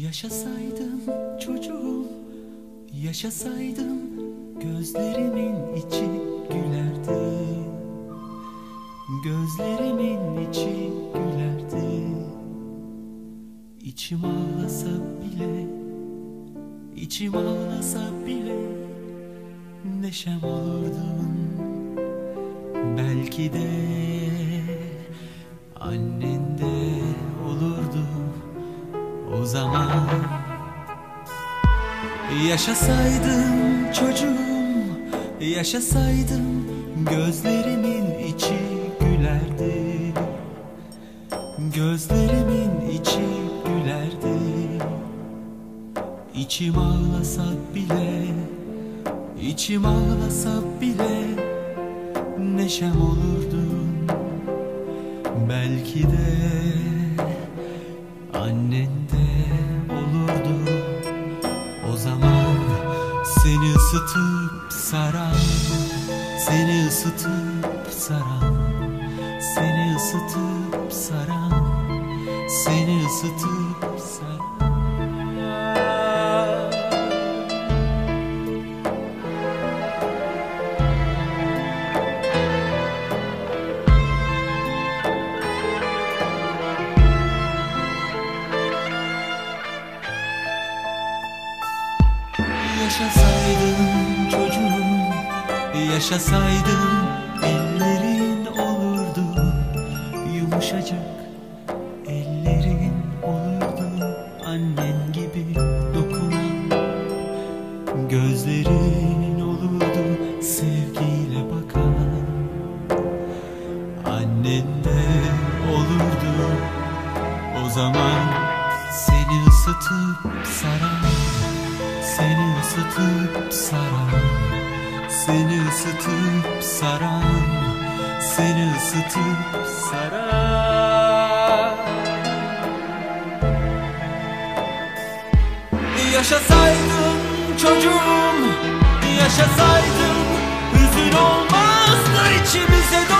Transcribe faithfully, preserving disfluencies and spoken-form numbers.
Yaşasaydım çocuğum, yaşasaydım gözlerimin içi gülerdi. Gözlerimin içi gülerdi. İçim ağlasa bile, içim ağlasa bile neşem olurdun. Belki de annen de olurdu o zaman. Yaşasaydım çocuğum, yaşasaydım gözlerimin içi gülerdi. Gözlerimin içi gülerdi. İçim ağlasa bile, içim ağlasa bile neşem olurdun. Belki de annen de olurdu o zaman. Seni ısıtıp saran, seni ısıtıp saran, seni ısıtıp saran, seni ısıtıp saran. Yaşasaydım çocuğum, yaşasaydım ellerin olurdu yumuşacık, ellerin olurdu annen gibi dokunan. Gözlerin olurdu sevgiyle bakan. Annen de olurdu o zaman. Seni ısıtıp saran, seni ısıtıp saran, seni ısıtıp saran, seni ısıtıp saran. Yaşasaydım çocuğum, yaşasaydım hüzün olmazdı içimize.